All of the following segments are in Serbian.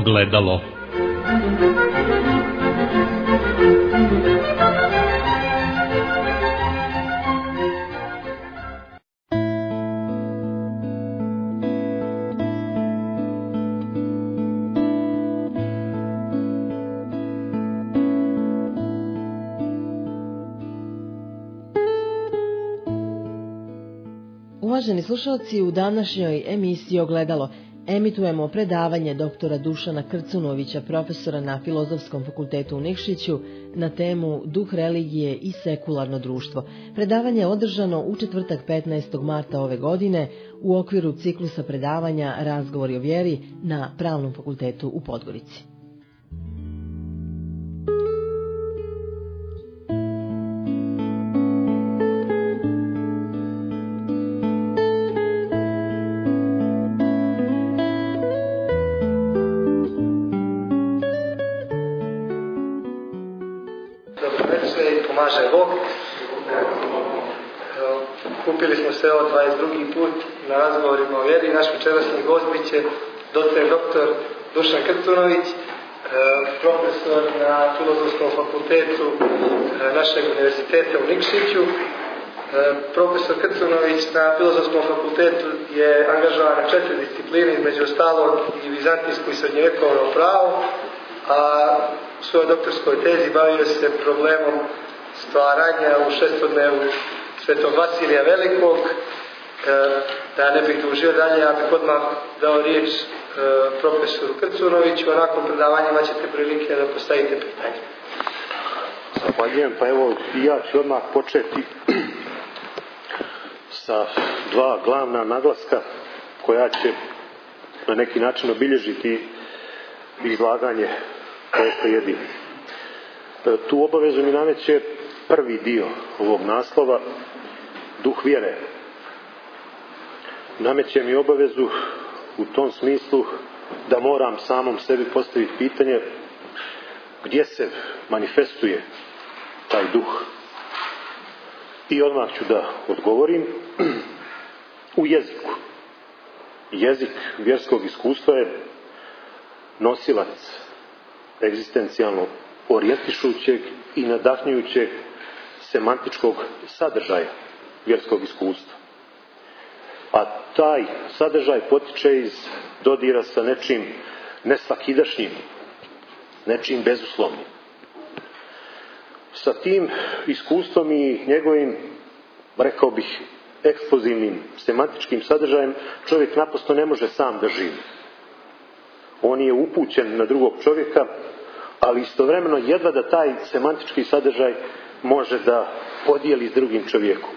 ogledalo. Uvaženi slušalci, u današnjoj emisiji Ogledalo emitujemo predavanje doktora Dušana Krcunovića, profesora na Filozofskom fakultetu u Nikšiću, na temu Duh religije i sekularno društvo. Predavanje je održano u četvrtak 15. marta ove godine u okviru ciklusa predavanja Razgovori o vjeri na Pravnom fakultetu u Podgorici. Kupili smo se od 22. put na razgovorima o vjeri. Naš večerašnji gost bit će doktor Dušan Krcunović, profesor na Filozofskom fakultetu našeg univerziteta u Nikšiću. Profesor Krcunović na Filozofskom fakultetu je angažovan na 4 discipline, između ostalog i vizantijsko i srednjovjekovno pravo, a u svojoj doktorskoj tezi bavio se problemom stvaranja u šestodnevu Svetog Vasilija Velikog. Da ne bih dužio dalje, ja bih odmah dao riječ profesoru Krcunoviću, a nakon predavanja ćete prilike da postavite pitanje. Zahvaljujem, pa evo ja ću odmah početi sa 2 glavna naglaska koja će na neki način obilježiti izlaganje koje slijedi. Tu obavezu mi nameće prvi dio ovog naslova, duh vjere. Nameće mi obavezu u tom smislu da moram samom sebi postaviti pitanje gdje se manifestuje taj duh. I odmah ću da odgovorim. U jeziku. Jezik vjerskog iskustva je nosilac egzistencijalno orijentišućeg i nadahnjujućeg semantičkog sadržaja vjerskog iskustva. A taj sadržaj potiče iz dodira sa nečim nesvakidašnjim, nečim bezuslovnim. Sa tim iskustvom i njegovim, rekao bih, eksplozivnim semantičkim sadržajem čovjek naprosto ne može sam da živi. On je upućen na drugog čovjeka, ali istovremeno jedva da taj semantički sadržaj može da podijeli s drugim čovjekom.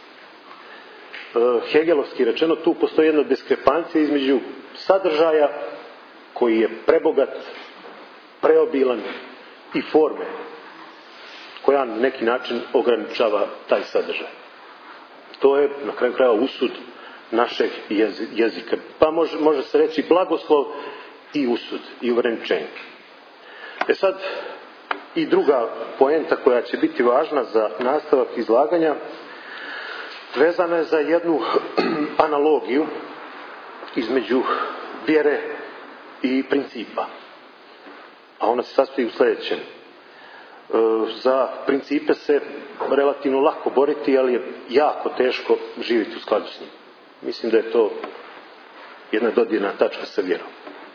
Hegelovski rečeno, tu postoji jedna diskrepancija između sadržaja koji je prebogat, preobilan i forme koja na neki način ograničava taj sadržaj. To je na kraju krajeva usud našeg jezika. Pa može se reći blagoslov i usud i ograničenje. Sad i druga poenta koja će biti važna za nastavak izlaganja vezana je za jednu analogiju između vjere i principa. A ona se sastoji u sljedećem. Za principe se relativno lako boriti, ali je jako teško živjeti u skladu s njim. Mislim da je to jedna dodirna tačka sa vjerom.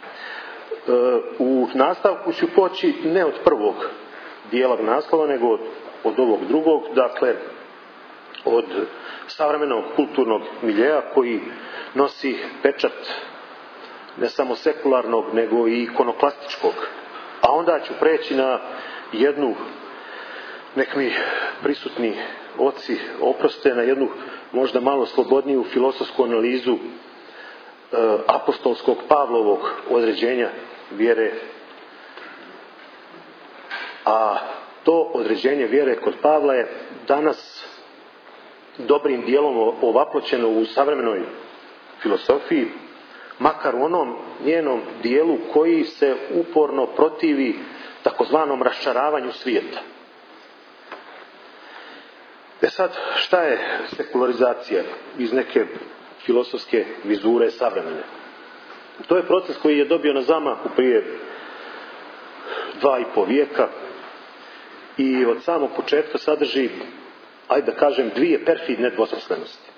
U nastavku ću poći ne od prvog dijela naslova, nego od ovog drugog, dakle od savremenog kulturnog miljeja koji nosi pečat ne samo sekularnog, nego i ikonoklastičkog. A onda ću preći na jednu, nek mi prisutni oci oproste, na jednu možda malo slobodniju filozofsku analizu apostolskog Pavlovog određenja vjere. A to određenje vjere kod Pavla je danas dobrim dijelom ovaploćeno u savremenoj filozofiji, makar u onom njenom dijelu koji se uporno protivi takozvanom raščaravanju svijeta. Sad, šta je sekularizacija iz neke filozofske vizure savremene? To je proces koji je dobio na zamahu prije 2,5 vijeka i od samog početka sadrži, ajde da kažem, dvije perfidne dvosmislenosti.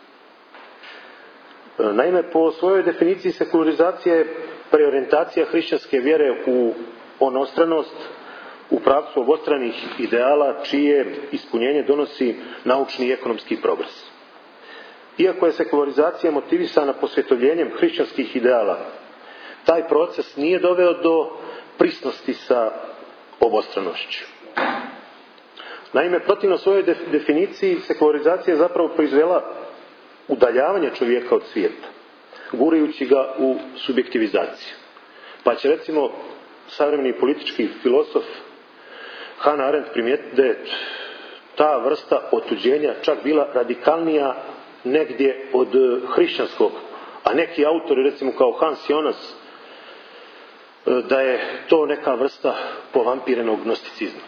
Naime, po svojoj definiciji sekularizacija je preorijentacija hrišćanske vjere u onostranost, u pravcu obostranih ideala čije ispunjenje donosi naučni i ekonomski progres. Iako je sekularizacija motivisana posvjetovljenjem hrišćanskih ideala, taj proces nije doveo do prisnosti sa obostranošću. Naime, protivno svojoj definiciji, sekularizacija je zapravo proizvela udaljavanje čovjeka od svijeta, gurajući ga u subjektivizaciju. Pa će recimo savremeni politički filozof Hannah Arendt primijetiti da je ta vrsta otuđenja čak bila radikalnija negdje od hrišćanskog, a neki autori, recimo kao Hans Jonas, da je to neka vrsta povampirenog gnosticizma.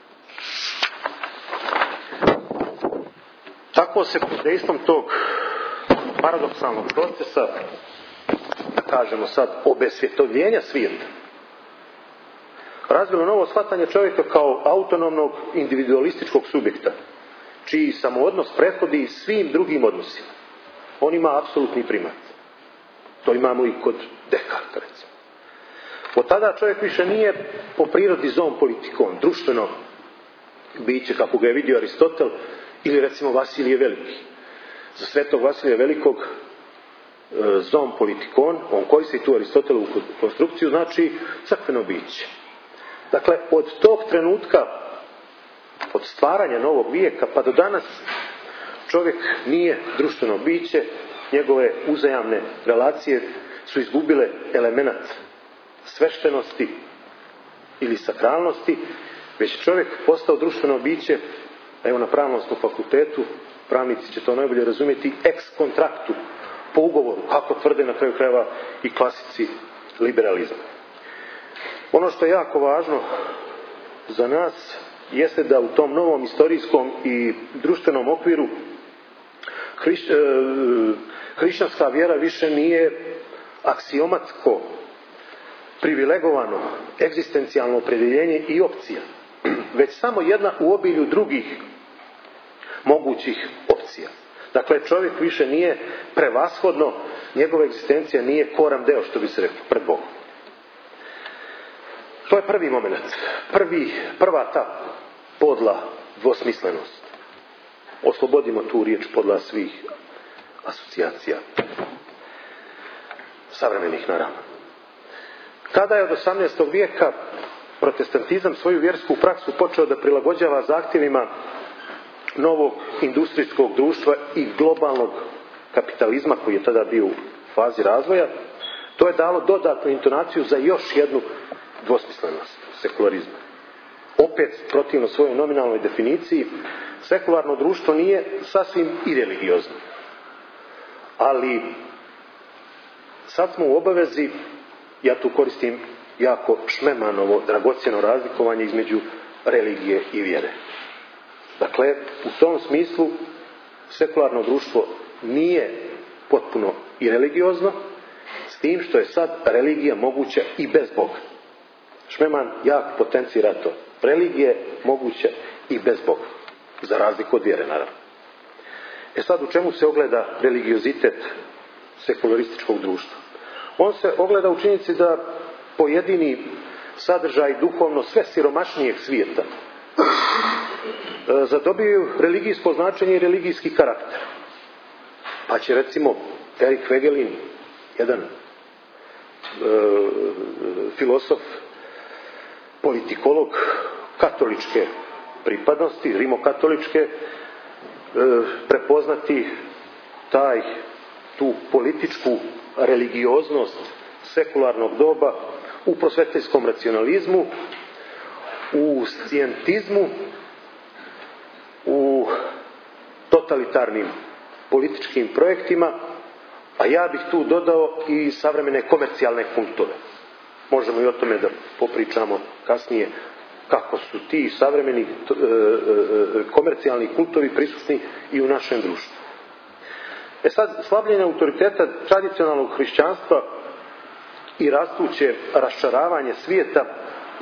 Tako se pod dejstvom tog paradoksalnog procesa, da kažemo sad, obesvjetovljenja svijeta, razvilo novo shvatanje čovjeka kao autonomnog individualističkog subjekta, čiji samoodnos prethodi svim drugim odnosima. On ima apsolutni primat. To imamo i kod Descartesa, recimo. Od tada čovjek više nije po prirodi zoom politikon, društveno biće, kako ga je vidio Aristotel, ili recimo Vasilije Veliki. Za svetog Vasilija Velikog zoom politikon, on koji se i tu Aristotelovu konstrukciju, znači crkveno biće. Dakle, od tog trenutka, od stvaranja novog vijeka pa do danas, čovjek nije društveno biće, njegove uzajamne relacije su izgubile element sveštenosti ili sakralnosti, već čovjek postao društveno biće, evo na Pravoslavnom fakultetu, pravnici će to najbolje razumjeti, ex kontraktu, po ugovoru, kako tvrde na kraju krajeva i klasici liberalizma. Ono što je jako važno za nas jeste da u tom novom istorijskom i društvenom okviru hrišćanska vjera više nije aksiomatsko, privilegovano, egzistencijalno opredjeljenje i opcija, već samo jedna u obilju drugih mogućih opcija. Dakle, čovjek više nije prevashodno, njegova egzistencija nije koram deo, što bi se reklo, pred Bogom. To je prvi moment, prva ta podla dvosmislenost. Oslobodimo tu riječ podla svih asocijacija, savremenih naravno. Kada je od 18. vijeka protestantizam svoju vjersku praksu počeo da prilagođava zahtjevima novog industrijskog društva i globalnog kapitalizma koji je tada bio u fazi razvoja, to je dalo dodatnu intonaciju za još jednu dvosmislenost sekularizma. Opet, protivno svojoj nominalnoj definiciji, sekularno društvo nije sasvim i religiozno. Ali sad smo u obavezi, ja tu koristim jako Šmemanovo dragocjeno razlikovanje između religije i vjere. Dakle, u tom smislu sekularno društvo nije potpuno i religiozno, s tim što je sad religija moguća i bez Boga. Šmeman jak potencira to. Religije moguće i bez Boga. Za razliku od vjere, naravno. Sad, u čemu se ogleda religiozitet sekularističkog društva? On se ogleda u činjenici da pojedini sadržaj duhovno sve siromašnijeg svijeta zadobiju religijsko značenje i religijski karakter. Pa će recimo Erik Voegelin, jedan filozof, politikolog katoličke pripadnosti, rimokatoličke, prepoznati tu političku religioznost sekularnog doba u prosvetiteljskom racionalizmu, u scijentizmu, u totalitarnim političkim projektima, a ja bih tu dodao i savremene komercijalne kultove. Možemo i o tome da popričamo kasnije kako su ti savremeni komercijalni kultovi prisutni i u našem društvu. Sad, slabljenje autoriteta tradicionalnog hrišćanstva i rastuće raščaravanje svijeta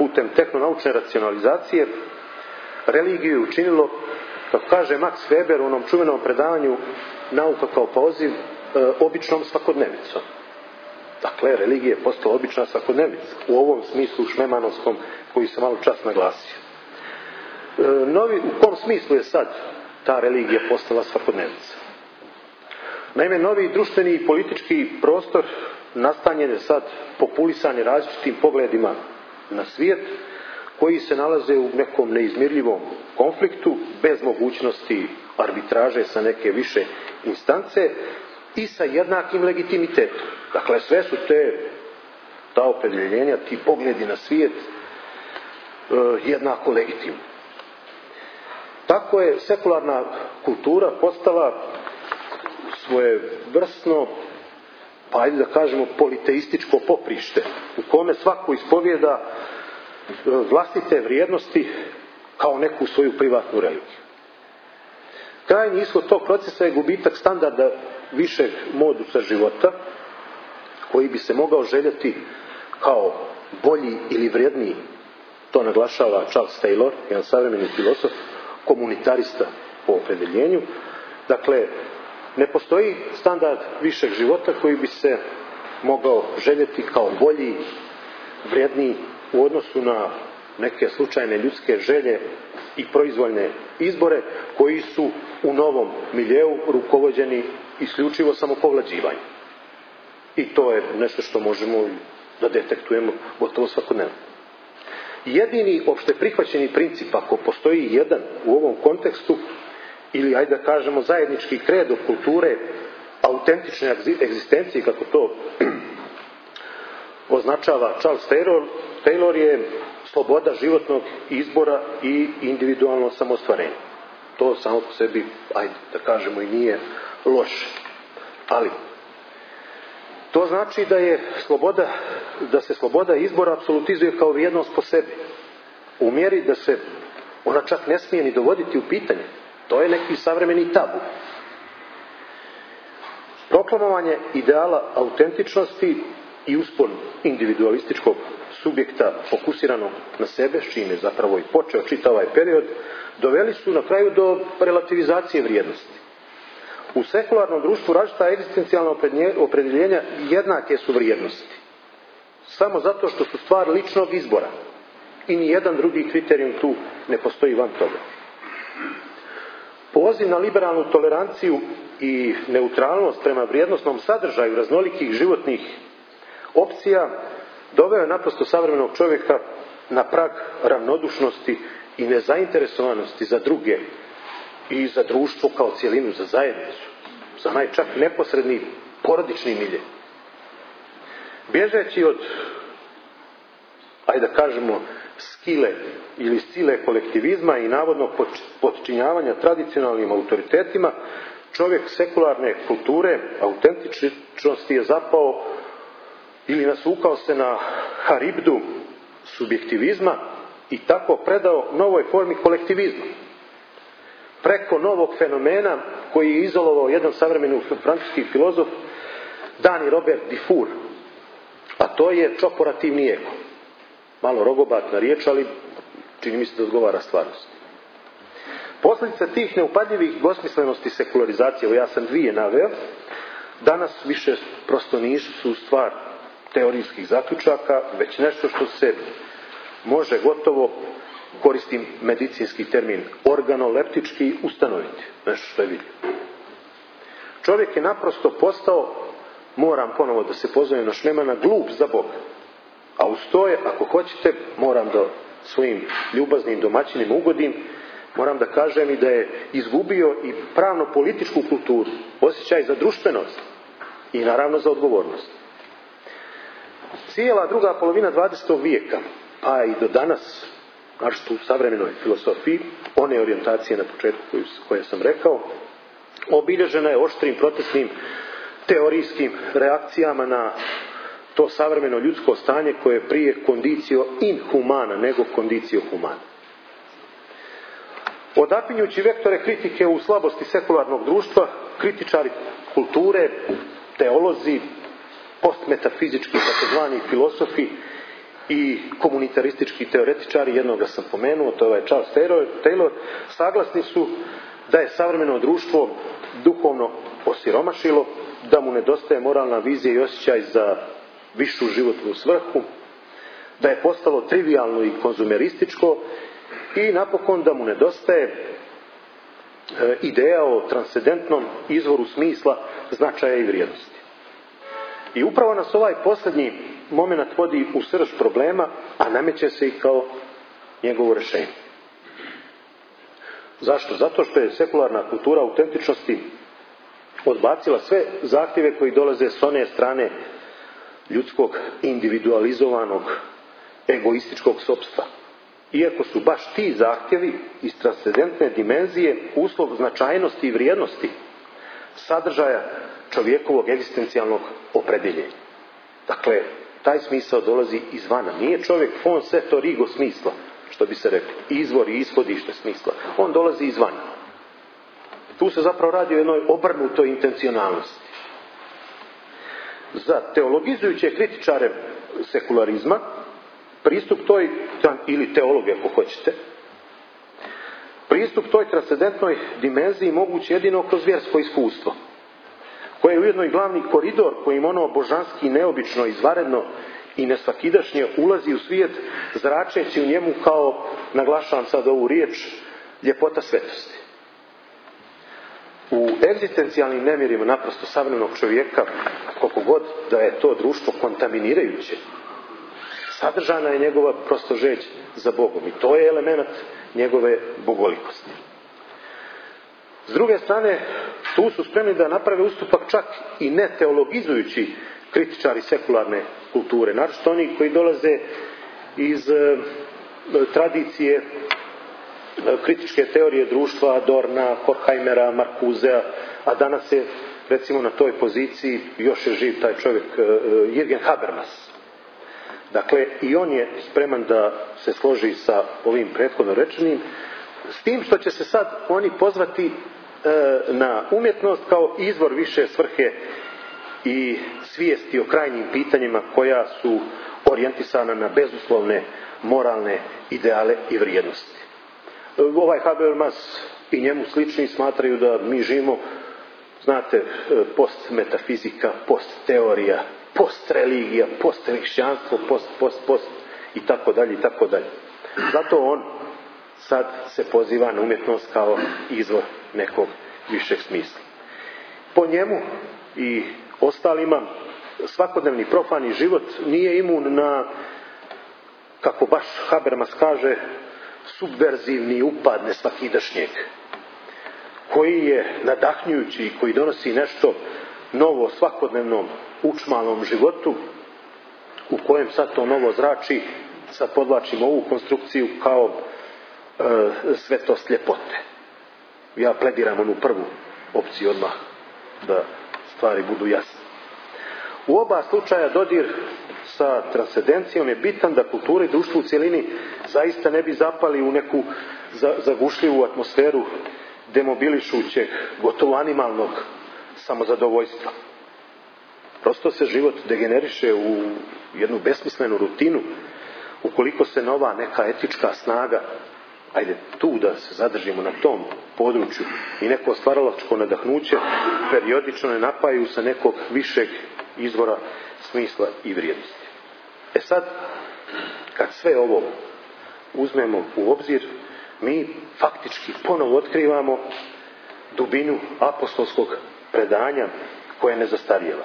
putem tehnonaučne racionalizacije religiju je učinilo, kako kaže Max Weber u onom čuvenom predavanju Nauka kao poziv, običnom svakodnevicom. Dakle, religija je postala obična svakodnevnica u ovom smislu šmemanovskom koji sam malo čas naglasio. U kom smislu je sad ta religija postala svakodnevnica? Naime, novi društveni i politički prostor nastanjen je sad populisanje različitim pogledima na svijet koji se nalaze u nekom neizmirljivom konfliktu bez mogućnosti arbitraže sa neke više instance i sa jednakim legitimitetom. Dakle, sve su ta opredjeljenja, ti pogledi na svijet jednako legitimni. Tako je sekularna kultura postala svojevrsno, pa ajde da kažemo, politeističko poprište u kome svako ispovijeda vlastite vrijednosti kao neku svoju privatnu religiju. Krajnji ishod tog procesa je gubitak standarda višeg modusa života koji bi se mogao željeti kao bolji ili vrijedniji. To naglašava Charles Taylor, jedan savremeni filozof, komunitarista po opredeljenju. Dakle, ne postoji standard višeg života koji bi se mogao željeti kao bolji, vrijedniji u odnosu na neke slučajne ljudske želje i proizvoljne izbore koji su u novom miljeu rukovođeni isključivo samopovlađivanjem. I to je nešto što možemo da detektujemo gotovo svakodnevno. Jedini opšte prihvaćeni princip, ako postoji jedan u ovom kontekstu, ili ajde da kažemo zajednički kredo kulture autentične egzistencije, kako to označava Charles Taylor, je sloboda životnog izbora i individualno samoostvarenje. To samo po sebi, ajde da kažemo, i nije loše. Ali to znači da se sloboda izbora apsolutizuje kao vrijednost po sebi. U mjeri da se ona čak ne smije ni dovoditi u pitanje. To je neki savremeni tabu. Proklamovanje ideala autentičnosti i uspon individualističkog subjekta fokusiranog na sebe, s čim je zapravo i počeo čitav ovaj period, doveli su na kraju do relativizacije vrijednosti. U sekularnom društvu različita egzistencijalna opredjeljenja jednake su vrijednosti. Samo zato što su stvar ličnog izbora. I ni jedan drugi kriterijum tu ne postoji van toga. Poziv na liberalnu toleranciju i neutralnost prema vrijednosnom sadržaju raznolikih životnih opcija doveo je naprosto savremenog čovjeka na prag ravnodušnosti i nezainteresovanosti za druge i za društvo kao cijelinu, za zajednicu, za najčak neposredni porodični milje. Bježeći od, ajde da kažemo, skile ili sile kolektivizma i navodnog podčinjavanja tradicionalnim autoritetima, čovjek sekularne kulture, autentičnosti je zapao ili nasukao se na haribdu subjektivizma i tako predao novoj formi kolektivizma. Preko novog fenomena koji je izolovao jedan savremeni francuski filozof, Dani Robert Dufour, a to je čoporativni ego. Malo rogobatna riječ, ali čini mi se da odgovara stvarnosti. Posljedice tih neupadljivih dvosmislenosti sekularizacije, evo ja sam dvije naveo, danas više prosto nisu stvar teorijskih zaključaka, već nešto što se može gotovo, koristim medicinski termin, organoleptički ustanoviti. Nešto što je vidljivo. Čovjek je naprosto postao, moram ponovo da se pozovem na Šmemana, glup za Boga. A uz to je, ako hoćete, moram da svojim ljubaznim domaćinima ugodim, moram da kažem i da je izgubio i pravno-političku kulturu, osjećaj za društvenost i naravno za odgovornost. Cijela druga polovina 20. vijeka, pa i do danas, našto u savremenoj filosofiji, one orijentacije na početku koje sam rekao, obilježena je oštrim protestnim teorijskim reakcijama na to savremeno ljudsko stanje koje je prije condicio inhumana nego condicio humana. Odapinjući vektore kritike u slabosti sekularnog društva, kritičari kulture, teolozi, postmetafizički takozvani filosofi i komunitaristički teoretičari, jednoga sam pomenuo, to je ovaj Charles Taylor, saglasni su da je savremeno društvo duhovno osiromašilo, da mu nedostaje moralna vizija i osjećaj za višu životnu svrhu, da je postalo trivijalno i konzumerističko i napokon da mu nedostaje ideja o transcendentnom izvoru smisla, značaja i vrijednosti. I upravo nas ovaj posljednji moment vodi u srž problema, a nameće se i kao njegovo rješenje. Zašto? Zato što je sekularna kultura autentičnosti odbacila sve zahtjeve koji dolaze s one strane ljudskog individualizovanog egoističkog sopstva. Iako su baš ti zahtjevi iz transcendentne dimenzije uslov značajnosti i vrijednosti sadržaja čovjekovog egzistencijalnog opredjeljenja. Dakle, taj smisao dolazi izvana. Nije čovjek fon seto rigo smisla, što bi se reklo, izvor i ishodište smisla. On dolazi izvana. Tu se zapravo radi o jednoj obrnutoj intencionalnosti. Za teologizujuće kritičare sekularizma, pristup toj, ili teologe ako hoćete, pristup toj transcendentnoj dimenziji moguće jedino kroz vjersko iskustvo, koje je ujedno i glavni koridor kojim ono božanski, neobično, izvanredno i nesvakidašnje ulazi u svijet, zračeći u njemu kao, naglašavam sad ovu riječ, ljepota svetosti. U egzistencijalnim nemirima naprosto savremenog čovjeka, koliko god da je to društvo kontaminirajuće, sadržana je njegova prosto žeđ za Bogom i to je element njegove bogolikosti. S druge strane, tu su spremni da naprave ustupak čak i ne teologizujući kritičari sekularne kulture, naročito oni koji dolaze iz tradicije kritičke teorije društva Adorna, Horkheimera, Marcusea, a danas je recimo na toj poziciji još je živ taj čovjek Jürgen Habermas. Dakle, i on je spreman da se složi sa ovim prethodno rečenim, s tim što će se sad oni pozvati na umjetnost kao izvor više svrhe i svijesti o krajnjim pitanjima koja su orijentisana na bezuslovne moralne ideale i vrijednosti. Ovaj Habermas i njemu slični smatraju da mi živimo, znate, post metafizika, post teorija, post religija, post hrišćanstvo, post i tako dalje i tako dalje. Zato on sad se poziva na umjetnost kao izvor nekog višeg smisla. Po njemu i ostalima svakodnevni profani život nije imun na, kako baš Habermas kaže, subverzivni upad nesvakidašnjeg, koji je nadahnjujući i koji donosi nešto novo svakodnevnom učmalom životu, u kojem sad to novo zrači, sad podvlačimo ovu konstrukciju kao svetost ljepote. Ja plediram onu prvu opciju odmah, da stvari budu jasne. U oba slučaja dodir sa transcendencijom je bitan da kultura i društvo u cjelini zaista ne bi zapali u neku zagušljivu atmosferu demobilišućeg, gotovo animalnog samozadovoljstva. Prosto se život degeneriše u jednu besmislenu rutinu ukoliko se nova neka etička snaga, ajde tu da se zadržimo na tom području, i neko stvaralačko nadahnuće periodično ne napaju sa nekog višeg izvora smisla i vrijednosti. E sad, kad sve ovo uzmemo u obzir, mi faktički ponovo otkrivamo dubinu apostolskog predanja koje ne zastarijeva.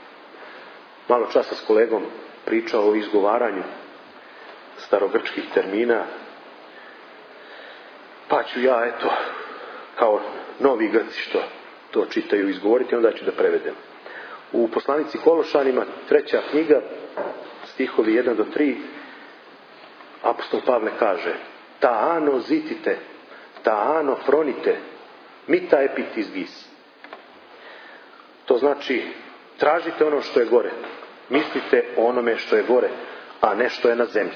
Malo časa s kolegom pričao o izgovaranju starogrčkih termina, pa ću ja, eto, kao novi Grci što to čitaju izgovoriti, onda ću da prevedem. U poslanici Kološanima, 3. knjiga, stihovi 1 do 3, apostol Pavle kaže: ta ano zitite, ta ano fronite, mita epitis gis. To znači, tražite ono što je gore, mislite o onome što je gore, a ne što je na zemlji.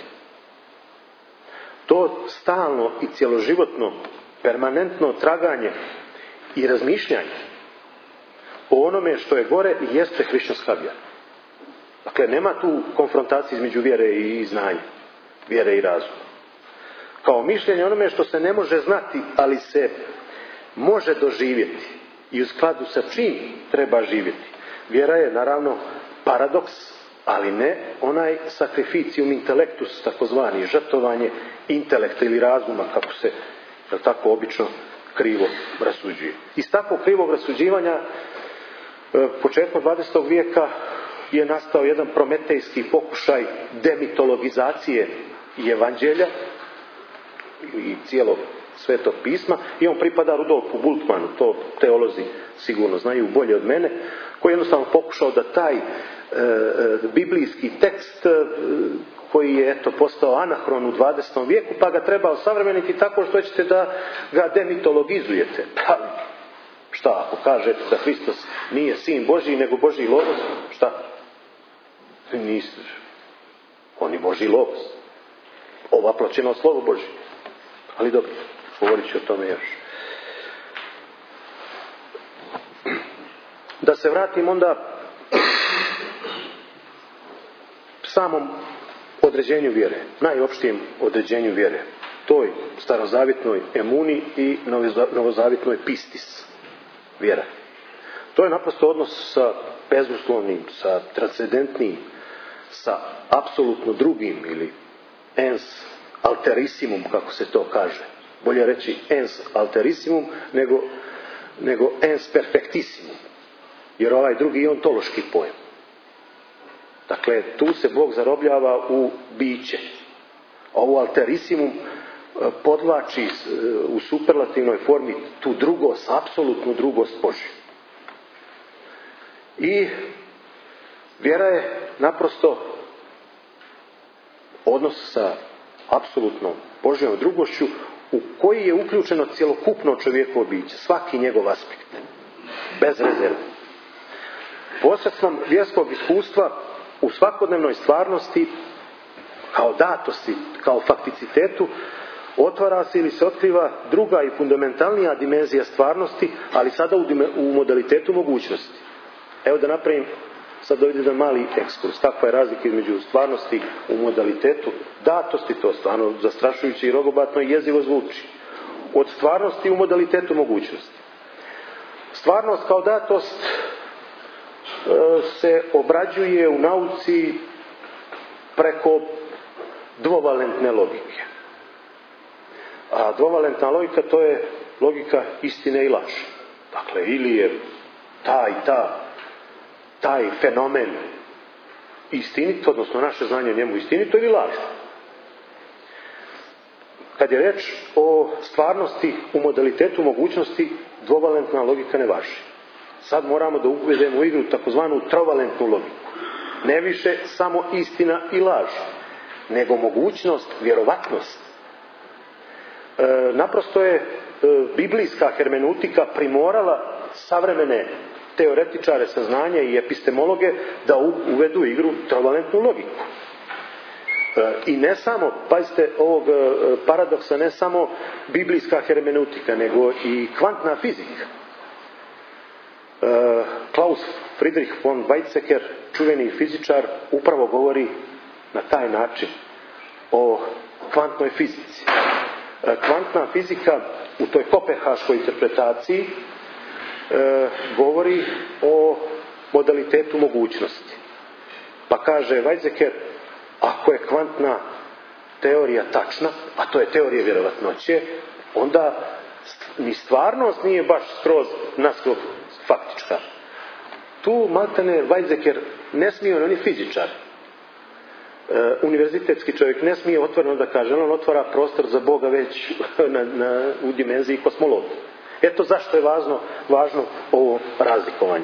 To stalno i cjeloživotno, permanentno traganje i razmišljanje o onome što je gore jeste hrišćanska vjera. Dakle, nema tu konfrontacije između vjere i znanja, vjere i razuma. Kao mišljenje onome što se ne može znati, ali se može doživjeti i u skladu sa čim treba živjeti. Vjera je naravno paradoks, ali ne onaj sacrificium intellectus, takozvani žrtvovanje intelekta ili razuma, kako se tako obično krivo rasuđuje. Iz takvog krivog rasuđivanja početkom 20. vijeka je nastao jedan prometejski pokušaj demitologizacije evanđelja i cijelog Svetog pisma, i on pripada Rudolfu Bultmanu, to teolozi sigurno znaju bolje od mene, koji je jednostavno pokušao da taj biblijski tekst koji je postao anahron u 20. vijeku, pa ga treba osavremeniti tako što ćete da ga demitologizujete. Pa, šta ako kažete da Hristos nije sin Božji nego Božji logos? Šta? Niste. On je Božji logos. Ovaploćeno slovo Božje. Ali dobro, govorit ću o tome još. Da se vratim onda samom određenju vjere, najopštijem određenju vjere, toj starozavjetnoj emuni i novozavjetnoj pistis, vjera. To je naprosto odnos sa bezuslovnim, sa transcendentnim, sa apsolutno drugim, ili ens alterissimum, kako se to kaže. Bolje reći ens alterissimum nego ens perfectissimum, jer ovaj drugi je ontološki pojam. Dakle, tu se Bog zarobljava u biće. Ovo alterissimum podvlači u superlativnoj formi tu drugost, apsolutnu drugost Božju. I vjera je naprosto odnos sa apsolutnom Božjom drugošću u koji je uključeno cjelokupno čovjekovo biće, svaki njegov aspekt, bez rezerve. Posredstvom vjerskog iskustva u svakodnevnoj stvarnosti, kao datosti, kao fakticitetu, otvara se ili se otkriva druga i fundamentalnija dimenzija stvarnosti, ali sada u modalitetu mogućnosti. Evo da napravim sad ovdje jedan mali ekskurs. Kakva je razlika između stvarnosti u modalitetu datosti, to stvarno zastrašujuće i rogobatno i jezivo zvuči, od stvarnosti u modalitetu mogućnosti. Stvarnost kao datost se obrađuje u nauci preko dvovalentne logike. A dvovalentna logika, to je logika istine i laži. Dakle, ili je taj fenomen istinit, odnosno naše znanje o njemu istinito, ili lažno. Kad je reč o stvarnosti u modalitetu mogućnosti, dvovalentna logika ne važi. Sad moramo da uvedemo u igru takozvanu trovalentnu logiku. Ne više samo istina i laž, nego mogućnost, vjerovatnost. Naprosto je biblijska hermeneutika primorala savremene teoretičare saznanja i epistemologe da uvedu u igru trovalentnu logiku. I ne samo, pazite ovog paradoksa, ne samo biblijska hermeneutika, nego i kvantna fizika. Klaus Friedrich von Weizsäcker, čuveni fizičar, upravo govori na taj način o kvantnoj fizici. Kvantna fizika u toj kopenhaškoj interpretaciji govori o modalitetu mogućnosti. Pa kaže Weizsäcker, ako je kvantna teorija tačna, a to je teorija vjerovatnoće, onda ni stvarnost nije baš skroz naskroz faktička. Tu maltene Weizsäcker ne smije, on je fizičar. Univerzitetski čovjek ne smije otvoreno da kaže, on otvara prostor za Boga već u dimenziji kosmologije. Eto zašto je važno ovo razlikovanje.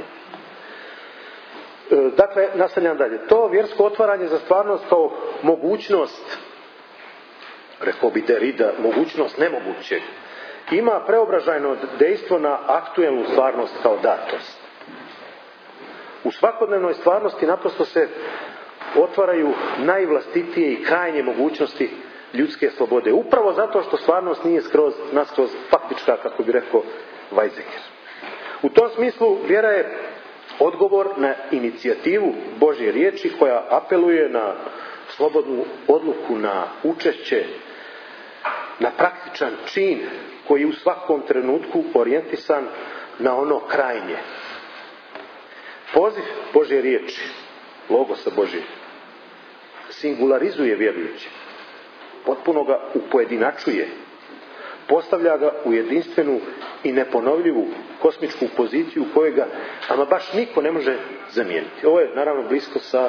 Dakle, nastavljam dalje. To vjersko otvaranje za stvarnost kao mogućnost, rekao bi Derrida, mogućnost nemogućeg, ima preobražajno dejstvo na aktuelnu stvarnost kao datost. U svakodnevnoj stvarnosti naprosto se otvaraju najvlastitije i krajnje mogućnosti ljudske slobode. Upravo zato što stvarnost nije naskroz faktička, kako bi rekao Weizsäcker. U tom smislu vjera je odgovor na inicijativu Božje riječi koja apeluje na slobodnu odluku, na učešće, na praktičan čin koji je u svakom trenutku orijentisan na ono krajnje. Poziv Božje riječi, logosa Božje, singularizuje vjerujuće, potpuno ga upojedinačuje, postavlja ga u jedinstvenu i neponovljivu kosmičku poziciju koju ga ama baš niko ne može zamijeniti. Ovo je naravno blisko sa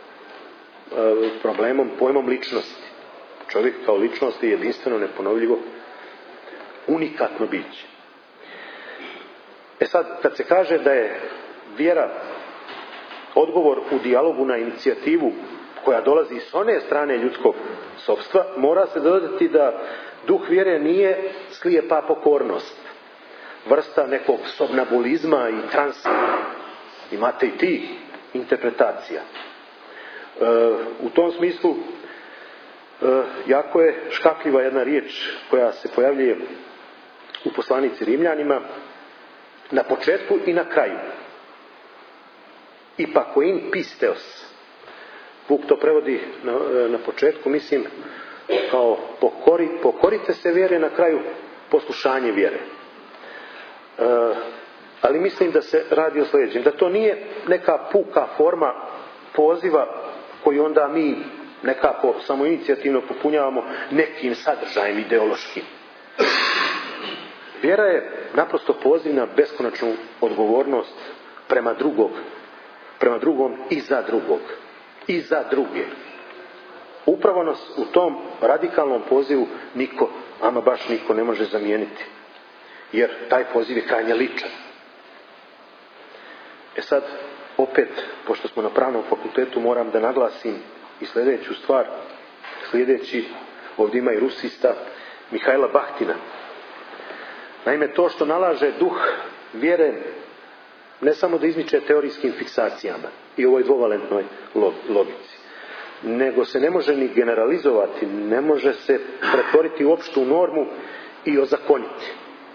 pojmom ličnosti. Čovjek kao ličnost je jedinstveno, neponovljivo, unikatno biće. Sad, kad se kaže da je vjera odgovor u dijalogu na inicijativu koja dolazi s one strane ljudskog sopstva, mora se dodati da duh vjere nije slijepa pokornost, vrsta nekog somnambulizma i transa. Imate i tih interpretacija. U tom smislu jako je škakljiva jedna riječ koja se pojavljuje u poslanici Rimljanima na početku i na kraju. Ipakoin pisteos. Vuk to prevodi na početku, mislim, kao pokorite se vjere, na kraju poslušanje vjere. Ali mislim da se radi o sljedećem, da to nije neka puka forma poziva koju onda mi nekako samoinicijativno popunjavamo nekim sadržajem ideološkim. Vjera je naprosto poziv na beskonačnu odgovornost prema drugom i za drugog. I za druge. Upravo nas u tom radikalnom pozivu niko, ama baš niko ne može zamijeniti. Jer taj poziv je krajnje ličan. Sad, opet, pošto smo na pravnom fakultetu, moram da naglasim i sljedeću stvar. Sljedeći, ovdje ima i rusista, Mihajla Bahtina. Naime, to što nalaže duh vjere ne samo da izmiče teorijskim fiksacijama i ovoj dvovalentnoj logici, nego se ne može ni generalizovati, ne može se pretvoriti u opštu normu i ozakoniti.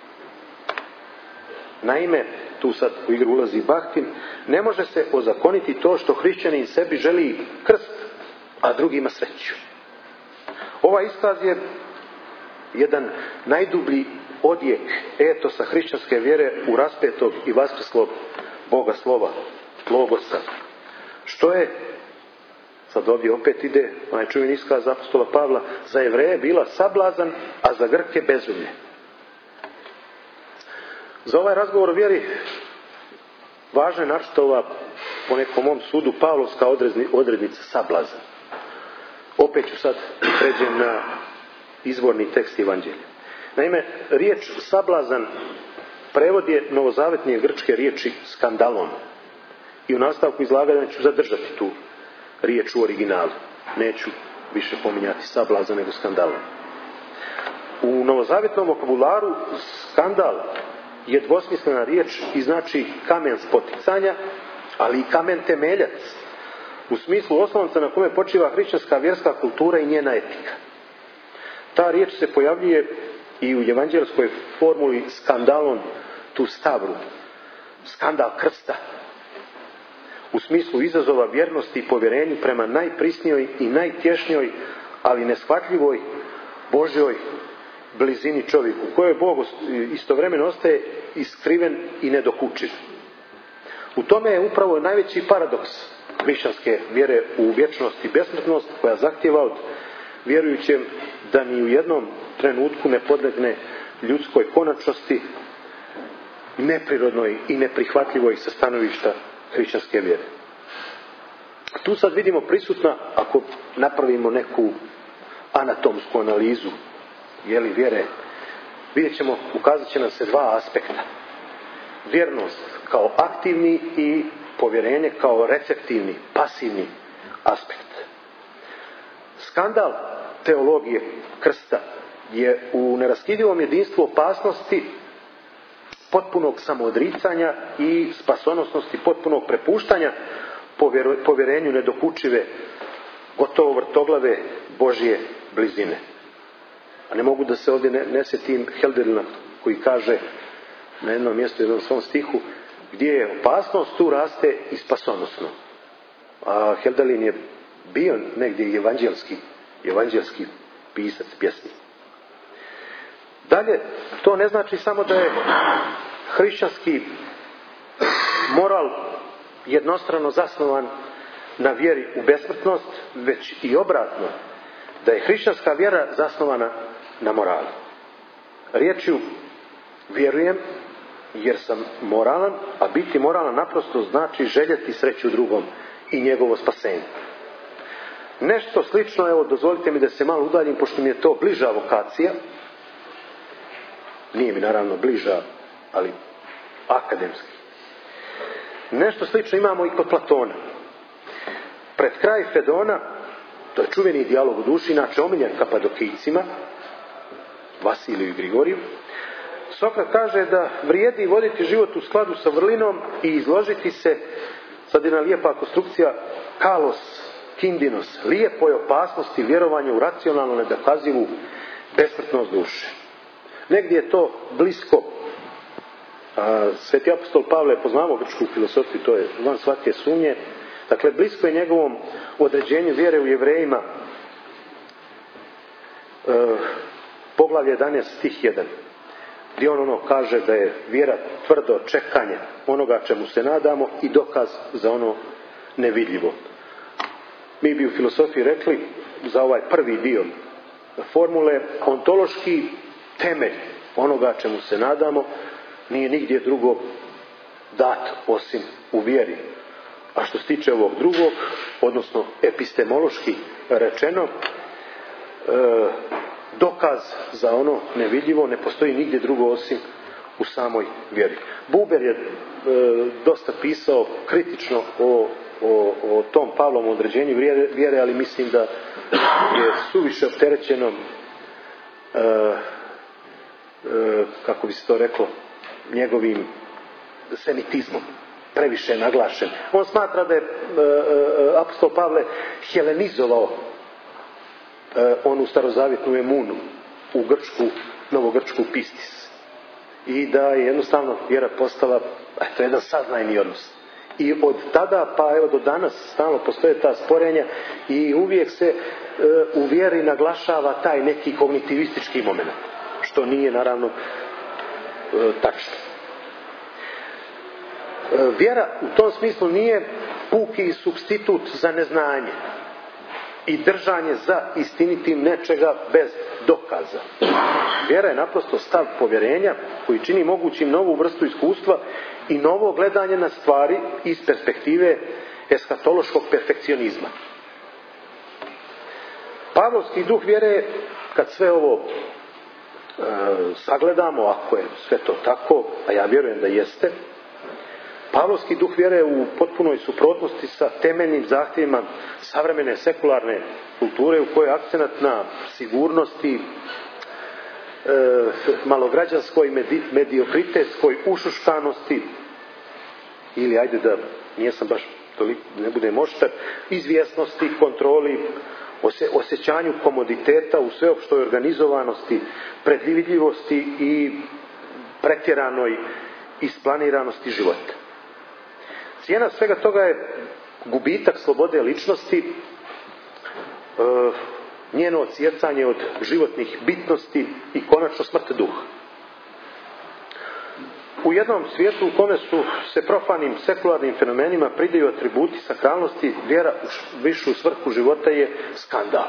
Naime, tu sad u igru ulazi Bahtin, ne može se ozakoniti to što hrišćanin sebi želi krst, a drugima sreću. Ovaj iskaz je jedan najdublji odjek etosa hrišćanske vjere u raspetog i vaskrslog Boga slova, logosa. Što je, sad ovdje opet ide onaj čuveni iskaz apostola Pavla, za Jevreje bila sablazan, a za Grke bezumlje. Za ovaj razgovor o vjeri važna je naročito ova, po nekom mom sudu, Pavlovska odrednica sablazan. Opet ću sad pređem na izvorni tekst Evanđelja. Naime, riječ sablazan prevod je novozavetnije grčke riječi skandalon. I u nastavku izlaganja ću zadržati tu riječ u originalu. Neću više pominjati sablazan nego skandalon. U novozavetnom vokabularu skandal je dvosmislena riječ i znači kamen spoticanja, ali i kamen temeljac. U smislu oslonca na kome počiva hrišćanska vjerska kultura i njena etika. Ta riječ se pojavljuje i u evanđelskoj formuli skandalon tu stavru. Skandal krsta. U smislu izazova vjernosti i povjerenju prema najprisnijoj i najtješnjoj, ali neshvatljivoj Božjoj blizini čovjeku, u kojoj Bog istovremeno ostaje iskriven i nedokučiv. U tome je upravo najveći paradoks hrišćanske vjere u vječnost i besmrtnost, koja zahtijeva od vjerujućem da ni u jednom trenutku ne podlegne ljudskoj konačnosti, neprirodnoj i neprihvatljivoj sa stanovišta hrišćanske vjere. Tu sad vidimo prisutna, ako napravimo neku anatomsku analizu vjere, vidjet ćemo, ukazat će nam se dva aspekta. Vjernost kao aktivni i povjerenje kao receptivni, pasivni aspekt. Skandal teologije krsta je u neraskidivom jedinstvu opasnosti potpunog samoodricanja i spasonosnosti potpunog prepuštanja povjerenju nedokučive, gotovo vrtoglave Božje blizine. A ne mogu da se ovdje ne sjetim Helderina koji kaže na jednom mjestu, jednom svom stihu, gdje je opasnost, tu raste i spasonosno. A Heldelin je bio negdje evanđelski pisac, pjesnik. Dalje, to ne znači samo da je hrišćanski moral jednostrano zasnovan na vjeri u besmrtnost, već i obratno, da je hrišćanska vjera zasnovana na moralu. Riječju vjerujem jer sam moralan, a biti moralan naprosto znači željeti sreću drugom i njegovo spasenje. Nešto slično, evo dozvolite mi da se malo udaljim, pošto mi je to bliža vokacija. Nije mi naravno bliža, ali akademski. Nešto slično imamo i kod Platona. Pred kraj Fedona, to je čuveni dijalog u duši, inače omiljen Kapadokijcima, Vasiliju i Grigoriju, Sokrat kaže da vrijedi voditi život u skladu sa vrlinom i izložiti se, sad jedna lijepa konstrukcija, kalos kindinos, lijepoj opasnosti vjerovanja u racionalno nedokazivu besmrtnost duše. Negdje je to blisko. Sveti apostol Pavle, poznamo grčku filosofiju, to je van svake sumnje. Dakle, blisko je njegovom određenju vjere u Jevrejima, poglavlje 11 stih 1, gdje on kaže da je vjera tvrdo čekanje onoga čemu se nadamo i dokaz za ono nevidljivo. Mi bi u filosofiji rekli za ovaj prvi dio formule, ontološki temelj onoga čemu se nadamo nije nigdje drugo dat osim u vjeri. A što se tiče ovog drugog, odnosno epistemološki rečeno, dokaz za ono nevidljivo ne postoji nigdje drugo osim u samoj vjeri. Buber je dosta pisao kritično o tom Pavlovom određenju vjere, ali mislim da je suviše opterećeno, kako bi se to reklo, njegovim semitizmom, previše naglašen. On smatra da je apostol Pavle helenizovao onu starozavjetnu emunu u novogrčku pistis. I da je jednostavno vjera postala jedan saznajni odnos. I od tada pa evo do danas stalno postoje ta sporenja i uvijek se u vjeri naglašava taj neki kognitivistički moment, što nije naravno tačno. Vjera u tom smislu nije puki supstitut za neznanje i držanje za istinitim nečega bez dokaza. Vjera je naprosto stav povjerenja koji čini mogućim novu vrstu iskustva i novo gledanje na stvari iz perspektive eskatološkog perfekcionizma. Pavlovski duh vjere, kad sve ovo sagledamo, ako je sve to tako, a ja vjerujem da jeste, Pavlovski duh vjere u potpunoj suprotnosti sa temeljnim zahtjevima savremene sekularne kulture u kojoj je akcenat na sigurnosti, malograđanskoj, mediokritetskoj ušuškanosti ili, ajde da nijesam baš toliko, ne budem oštar, izvjesnosti, kontroli, osjećanju komoditeta u sveopštoj organizovanosti, predvidljivosti i pretjeranoj isplaniranosti života. Cijena svega toga je gubitak slobode ličnosti, njeno odsjecanje od životnih bitnosti i konačno smrt duha. U jednom svijetu u kome su se profanim sekularnim fenomenima pridaju atributi sakralnosti, vjera u višu svrhu života je skandal.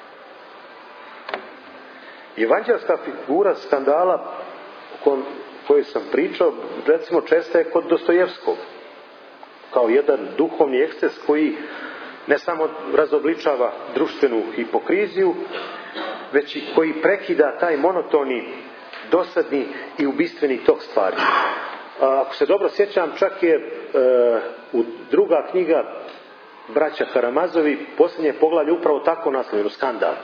Evanđelska figura skandala o kojoj sam pričao, recimo česta je kod Dostojevskog, kao jedan duhovni eksces koji ne samo razobličava društvenu hipokriziju, već i koji prekida taj monotoni, dosadni i ubistveni tok stvari. Ako se dobro sjećam, čak je druga knjiga braća Karamazovi, posljednje poglavlje upravo tako naslovljeno, skandal.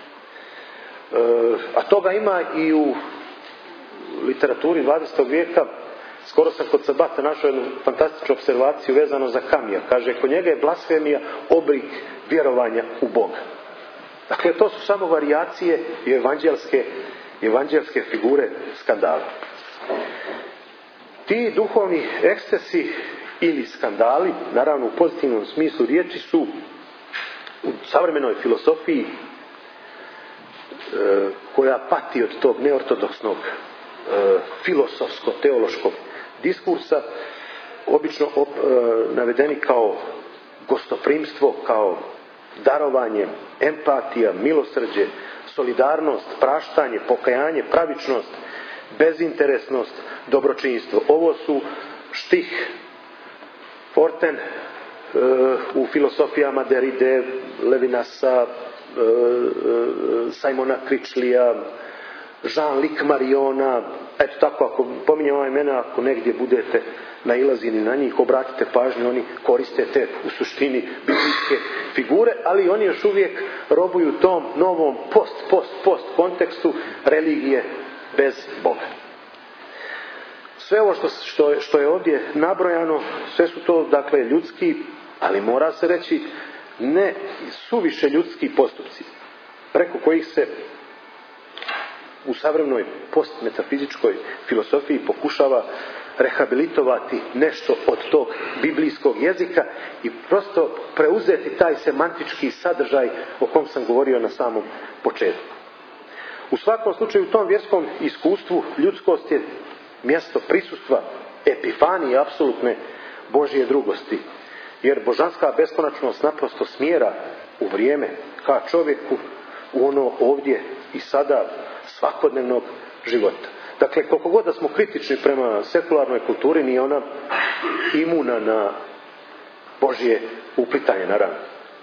A toga ima i u literaturi 20. vijeka. Skoro sam kod Sabata našao jednu fantastičnu observaciju vezano za Kamija. Kaže, kod njega je blasfemija oblik vjerovanja u Boga. Dakle, to su samo varijacije i evanđelske figure skandala. Ti duhovni ekscesi ili skandali, naravno u pozitivnom smislu riječi, su u savremenoj filosofiji koja pati od tog neortodoksnog filosofsko-teološkog diskursa, obično navedeni kao gostoprimstvo, kao darovanje, empatija, milosrđe, solidarnost, praštanje, pokajanje, pravičnost, bezinteresnost, dobročinstvo. Ovo su štih Forten u filosofijama Derride, Levinasa, Simona Critchlija, Jean-Luc Mariona. Eto tako, ako pominjem ova imena, ako negdje budete nailazili na njih, obratite pažnju, oni koriste te u suštini biblijske figure, ali oni još uvijek robuju tom novom post kontekstu religije bez Boga. Sve ovo što je ovdje nabrojano, sve su to dakle ljudski, ali mora se reći ne suviše ljudski postupci, preko kojih se u savremenoj postmetafizičkoj filosofiji pokušava rehabilitovati nešto od tog biblijskog jezika i prosto preuzeti taj semantički sadržaj o kom sam govorio na samom početku. U svakom slučaju u tom vjerskom iskustvu ljudskost je mjesto prisustva, epifanije, apsolutne Božje drugosti. Jer božanska beskonačnost naprosto smjera u vrijeme ka čovjeku u ono ovdje i sada svakodnevnog života. Dakle, koliko god da smo kritični prema sekularnoj kulturi, nije ona imuna na Božje uplitanje, naravno.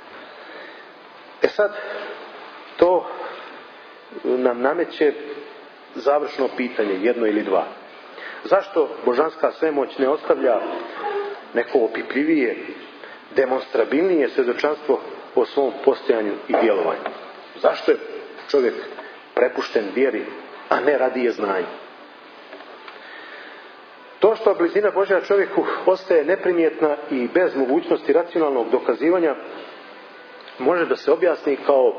Sad, to nam nameće završno pitanje, jedno ili dva. Zašto božanska svemoć ne ostavlja neko opipljivije, demonstrabilnije svjedočanstvo o svom postojanju i djelovanju? Zašto je čovjek prepušten vjeri, a ne radije znanju? To što blizina Božja čovjeku ostaje neprimjetna i bez mogućnosti racionalnog dokazivanja može da se objasni kao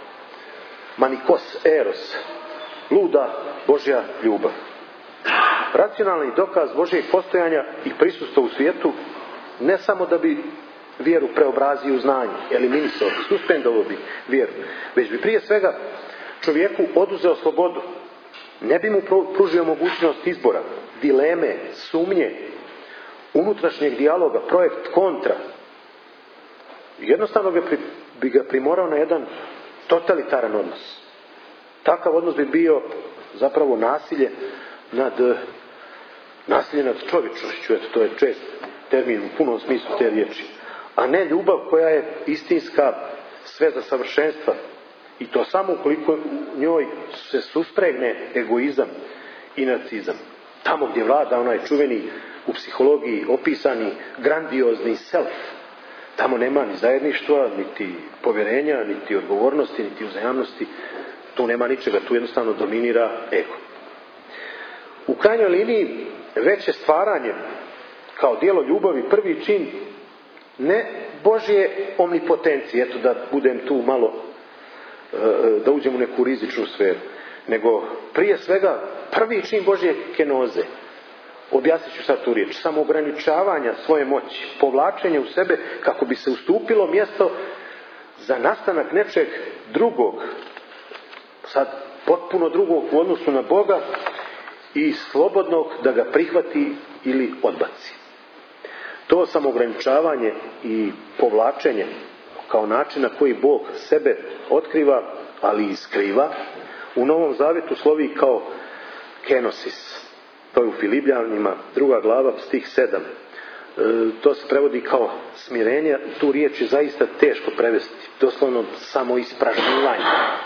manikos eros, luda Božja ljubav. Racionalni dokaz Božjeg postojanja i prisustva u svijetu ne samo da bi vjeru preobrazio u znanje, eliminisao, suspendovao bi vjeru, već bi prije svega čovjeku oduzeo slobodu. Ne bi mu pružio mogućnost izbora, dileme, sumnje, unutrašnjeg dijaloga, projekt kontra. Jednostavno bi ga primorao na jedan totalitaran odnos. Takav odnos bi bio zapravo nasilje nad čovječnošću, eto to je čest termin u punom smislu te riječi, a ne ljubav koja je istinska sveza savršenstva, i to samo ukoliko u njoj se suspregne egoizam i narcizam. Tamo gdje vlada onaj čuveni u psihologiji opisani grandiozni self, tamo nema ni zajedništva, niti povjerenja, niti odgovornosti, niti uzajamnosti. Tu nema ničega, tu jednostavno dominira ego. U krajnjoj liniji veće stvaranje kao djelo ljubavi prvi čin ne Božje omnipotencije, eto da budem tu malo, da uđem u neku rizičnu sferu, nego prije svega prvi čin Božje kenoze. Objasnit ću sad tu riječ. Samoograničavanja svoje moći, povlačenje u sebe kako bi se ustupilo mjesto za nastanak nečeg drugog, sad potpuno drugog u odnosu na Boga i slobodnog da ga prihvati ili odbaci. To samoograničavanje i povlačenje kao način na koji Bog sebe otkriva, ali i skriva, u Novom Zavjetu slovi kao kenosis. To je u Filipljanima 2. glava stih 7. To se prevodi kao smirenje. Tu riječ je zaista teško prevesti, doslovno samo ispražnjivanje.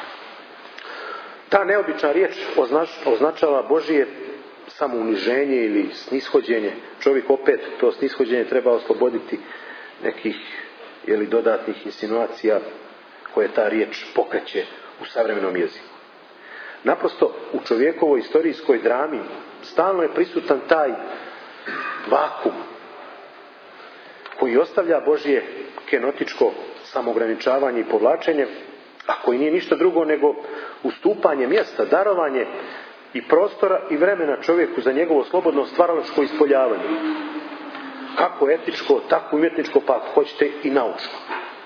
Ta neobična riječ označava Božje samouniženje ili snishođenje. Čovjek opet to snishođenje treba osloboditi nekih dodatnih insinuacija koje ta riječ pokreće u savremenom jeziku. Naprosto u čovjekovoj istorijskoj drami stalno je prisutan taj vakuum koji ostavlja Božje kenotičko samoograničavanje i povlačenje, a koji nije ništa drugo nego ustupanje mjesta, darovanje i prostora i vremena čovjeku za njegovo slobodno stvaralačko ispoljavanje. Kako etičko, tako umjetničko, pa ako hoćete i naučno.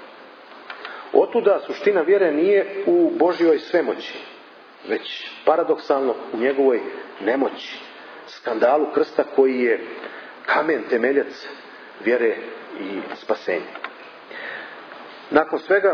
Otuda suština vjere nije u Božjoj svemoći, već paradoksalno u njegovoj nemoći, skandalu krsta koji je kamen temeljac vjere i spasenja. Nakon svega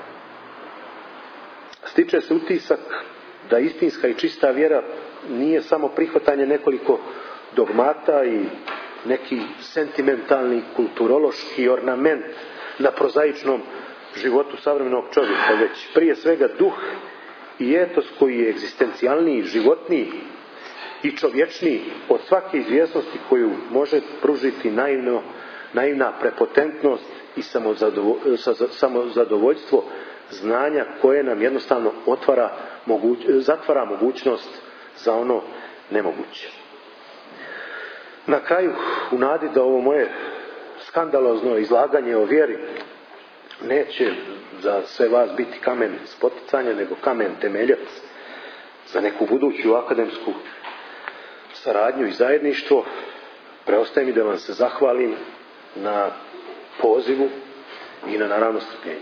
stiče se utisak da istinska i čista vjera nije samo prihvatanje nekoliko dogmata i neki sentimentalni kulturološki ornament na prozaičnom životu savremenog čovjeka, već prije svega duh i etos koji je egzistencijalniji, životniji i čovječniji od svake izvjesnosti koju može pružiti naivna prepotentnost i samozadovoljstvo znanja koje nam jednostavno zatvara mogućnost za ono nemoguće. Na kraju, u nadi da ovo moje skandalozno izlaganje o vjeri neće za sve vas biti kamen spoticanja, nego kamen temeljac za neku buduću akademsku saradnju i zajedništvo, preostaje mi da vam se zahvalim na pozivu i na naravno strpljenju.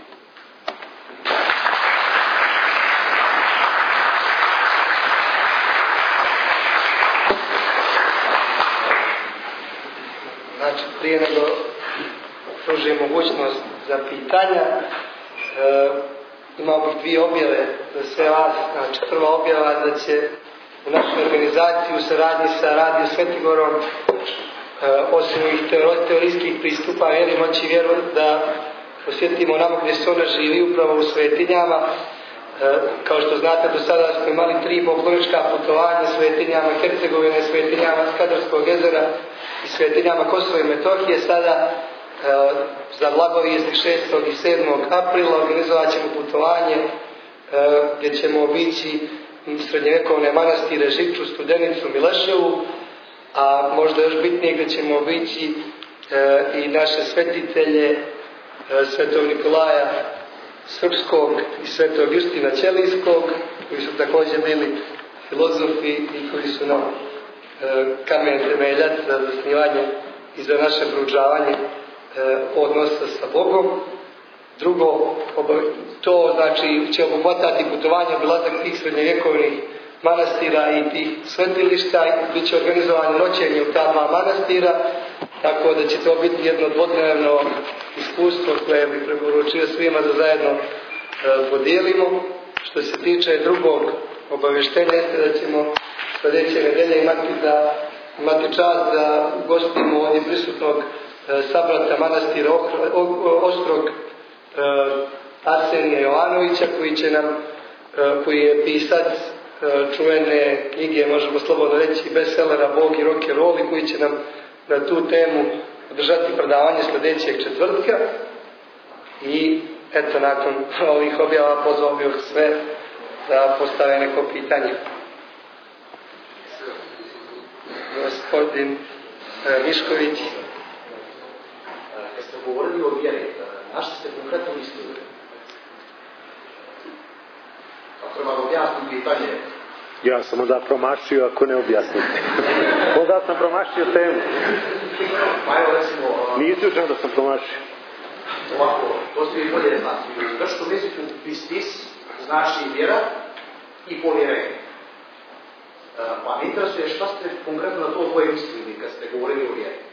Znači, prije nego pružim mogućnost za pitanja, imao bih dvije objave za sve vas. Znači, prva objava da će u našoj organizaciji u saradnji sa Radio Svetigorom, osim ovih teorijskih pristupa vjeri, moći vjeru da posjetimo onamo gdje se ona živi, upravo u svetinjama. Kao što znate, do sada smo imali 3 poklonička putovanja svetinjama Hercegovine, svetinjama Skadarskog jezera i svetinjama Kosova i Metohije. Sada za Blagovijest 6. i 7. aprila organizovat ćemo putovanje gdje ćemo obići srednjevjekovne manastire Žikču, Studenicu, Mileševu, a možda još bitnije gdje ćemo obići i naše svetitelje Svetog Nikolaja Srpskog i Svetog Justina Ćelijskog, koji su također bili filozofi i koji su nam kamen temeljac za zasnivanje i za naše proučavanje odnosa sa Bogom. Drugo, to znači će obuhvatati putovanje, obilazak tih srednjevjekovnih manastira i tih svetilišta i bit će organizovano noćenje u ta 2 manastira, tako da će to biti jedno dvodnevno iskustvo koje bih preporučio svima da zajedno podijelimo. Što se tiče drugog obavještenja, jeste da ćemo sljedeće nedelje imati čast da gostimo ovdje prisutnog sabrata manastira Ostrog Arsenija Jovanovića, koji je pisac čuvene knjige, možemo slobodno reći, bestsellera Bog i rock and roll, i koji će nam na tu temu održati predavanje sljedećeg četvrtka. I eto, nakon ovih objava pozvao bih sve da postave neko pitanje. Gospodin Mišković. Kad ste govorili o vjeri, na što ste konkretno mislili? Ako vam objasnim pitanje. Ja sam onda promašio ako ne objasnite. Onda sam promašio temu. Pa evo recimo... Nije slučajno da sam promašio. Ovako, to ste vi bolje znati. To što mislite u pistis znači vjera i povjerenje. Pa me interesuje šta ste konkretno na to dvoje mislili kad ste govorili o vjeri.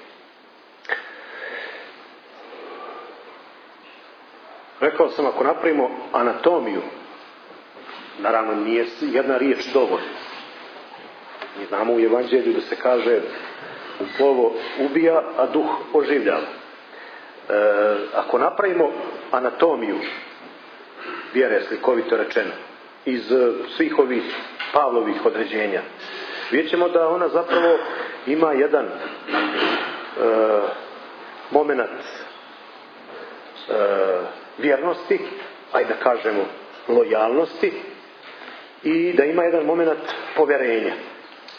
Rekao sam, ako napravimo anatomiju, naravno nije jedna riječ dovoljna. Mi znamo u Evanđelju da se kaže slovo ubija, a duh oživljava. Ako napravimo anatomiju vjere, slikovito rečeno, iz svih ovih Pavlovih određenja, vidjet ćemo da ona zapravo ima jedan moment vjernosti, ajde da kažemo lojalnosti, i da ima jedan moment povjerenja.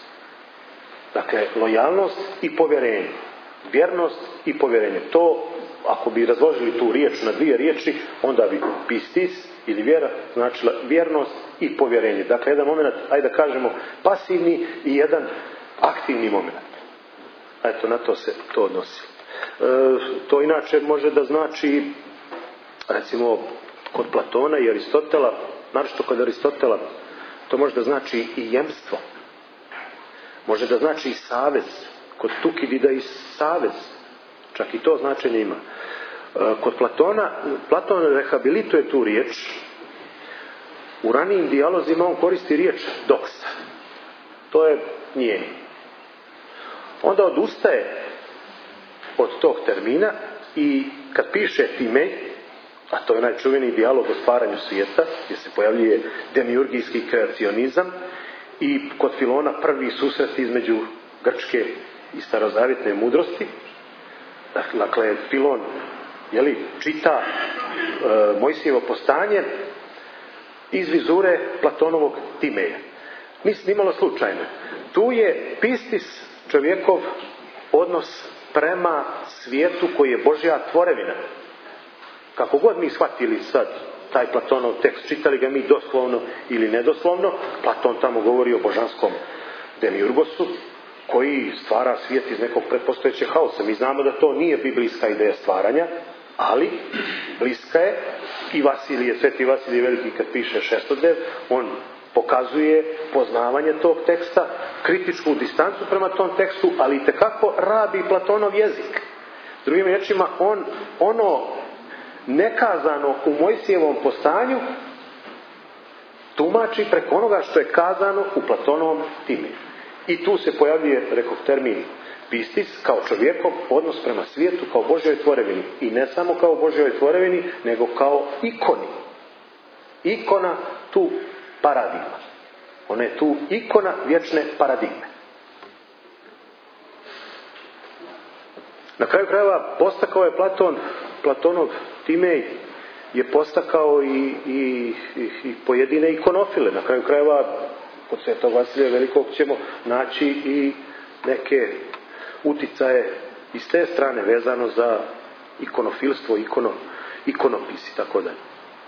Dakle, lojalnost i povjerenje, vjernost i povjerenje, to ako bi razložili tu riječ na dvije riječi, onda bi pistis ili vjera značila vjernost i povjerenje. Dakle, jedan moment, ajde da kažemo, pasivni i jedan aktivni moment. Eto, na to se to odnosi. To inače može da znači, recimo, kod Platona i Aristotela, naročito kod Aristotela, to može da znači i jemstvo. Može da znači i savez. Kod Tukidida i savez. Čak i to značenje ima. Kod Platona, Platon rehabilituje tu riječ. U ranijim dijalozima on koristi riječ doksa. To je njeni. Onda odustaje od tog termina i kad piše Timej, a to je najčuveniji dijalog o stvaranju svijeta, gdje se pojavljuje demiurgijski kreacionizam, i kod Filona prvi susret između grčke i starozavjetne mudrosti. Dakle, Filon čita Mojsijevo postanje iz vizure Platonovog Timeja. Mislim, nimalo slučajno. Tu je pistis čovjekov odnos prema svijetu koji je Božja tvorevina. Kako god mi shvatili sad taj Platonov tekst, čitali ga mi doslovno ili nedoslovno, Platon tamo govori o božanskom demiurgosu koji stvara svijet iz nekog pretpostojećeg haosa. Mi znamo da to nije biblijska ideja stvaranja, ali bliska je. I Vasilije, Sveti Vasilije Veliki kad piše Šestodev, on pokazuje poznavanje tog teksta, kritičku distancu prema tom tekstu, ali itekako rabi Platonov jezik. Drugim riječima, on ono nekazano u Mojsijevom postanju tumači preko onoga što je kazano u Platonovom Timeju. I tu se pojavljuje, rekao, termin pistis kao čovjekov odnos prema svijetu, kao Božjoj tvorevini. I ne samo kao Božjoj tvorevini, nego kao ikoni. Ikona tu paradigma. Ona je tu ikona vječne paradigme. Na kraju krajeva postakao je Platonov Timej je postakao i pojedine ikonofile. Na kraju krajeva kod Svetog Vasilija Velikog ćemo naći i neke uticaje iz te strane vezano za ikonofilstvo, ikonopis i tako dalje.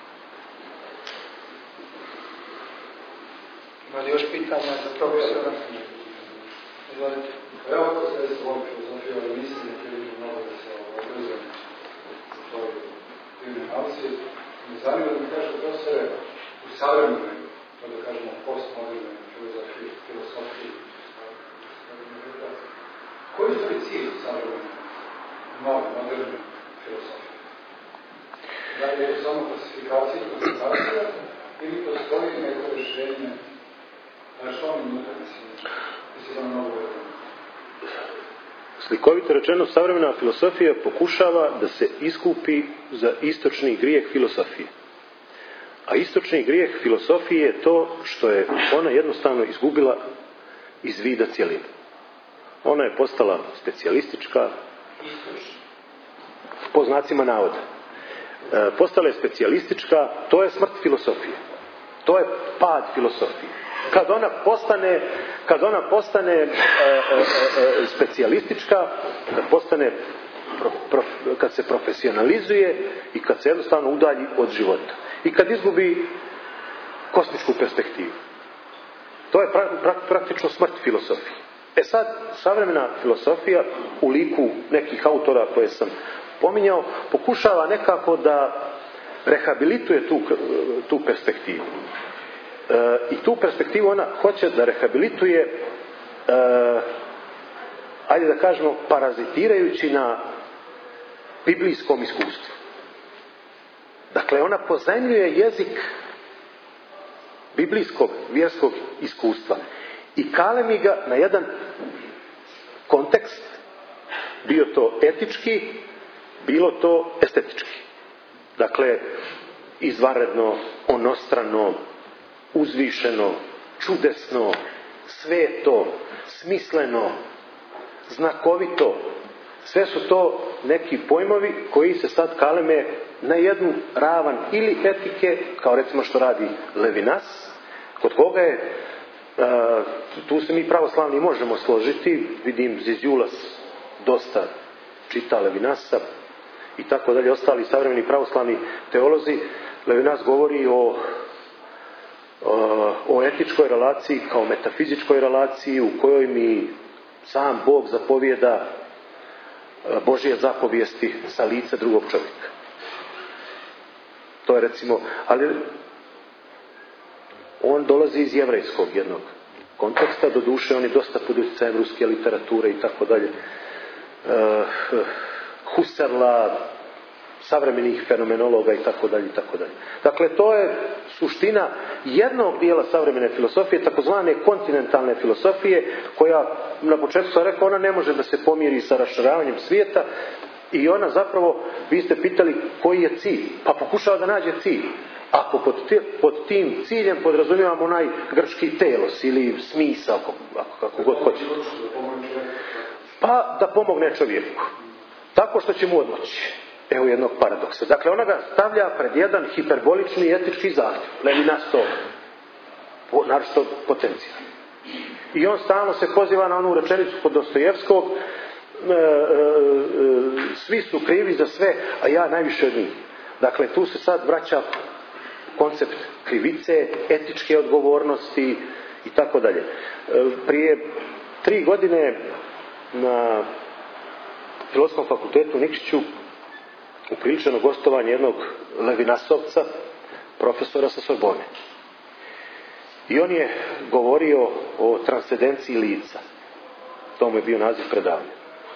Ima li još pitanja za profesora? Izvolite. Evo ako se s ovom filozofijom mislim da prilično mnogo da se obrazuje u toj kriminalci. Mi zanima da mi kaže profesore u savremenoj, to da kažemo postmodernoj filosofiji, koji su li cilj savremenoj, modernoj filosofiji? Da li je to samo klasifikacija ili postoji neko rješenje? Što mi nude, mislim da mnogo vremena? Slikovito rečeno, savremena filosofija pokušava da se iskupi za istočni grijeh filosofije. A istočni grijeh filosofije je to što je ona jednostavno izgubila iz vida cjeline. Ona je postala specijalistička, po znacima navoda. Postala je specijalistička, to je smrt filosofije. To je pad filosofije. Kad ona postane specijalistička, kad se profesionalizuje i kad se jednostavno udalji od života. I kad izgubi kosmičku perspektivu. To je praktično smrt filosofije. Sad, savremena filosofija u liku nekih autora koje sam pominjao, pokušava nekako da rehabilituje tu perspektivu. I tu perspektivu ona hoće da rehabilituje, ajde da kažemo, parazitirajući na biblijskom iskustvu. Dakle, ona pozajmljuje jezik biblijskog, vjerskog iskustva i kalemi ga na jedan kontekst, bio to etički, bilo to estetički. Dakle, izvanredno, onostrano, uzvišeno, čudesno, sveto, smisleno, znakovito. Sve su to neki pojmovi koji se sad kaleme na jednu ravan ili etike, kao recimo što radi Levinas, kod koga je, tu se mi pravoslavni možemo složiti, vidim Ziziulas dosta čita Levinasa i tako dalje, ostali savremeni pravoslavni teolozi, Levinas govori o etičkoj relaciji kao metafizičkoj relaciji u kojoj mi sam Bog zapovijeda Božje zapovijesti sa lica drugog čovjeka. To je recimo, ali on dolazi iz jevrejskog jednog konteksta, doduše on je dosta pod utjecajem ruske literature i tako dalje. Husserla, savremenih fenomenologa i tako dalje i tako dalje. Dakle, to je suština jednog dijela savremene filosofije, takozvane kontinentalne filosofije, koja, na početku sam rekao, ona ne može da se pomiri sa raščaravanjem svijeta i ona zapravo, vi ste pitali koji je cilj, pa pokušava da nađe cilj. Ako pod tim ciljem podrazumijevamo onaj grčki telos ili smisao, kako god hoće. Pa da pomogne čovjeku. Tako što će mu odmoći. Evo jednog paradoksa. Dakle, ona ga stavlja pred jedan hiperbolični etički zahtjev. Levinas to naročito potencijal. I on stalno se poziva na onu rečenicu kod Dostojevskog, svi su krivi za sve, a ja najviše od njih. Dakle, tu se sad vraća koncept krivice, etičke odgovornosti i tako dalje. Prije 3 godine na Filozofskom fakultetu u Nikšiću upriličeno gostovanje jednog Levinasovca, profesora sa Sorbone. I on je govorio o transcendenciji lica. To mu je bio naziv predavanja.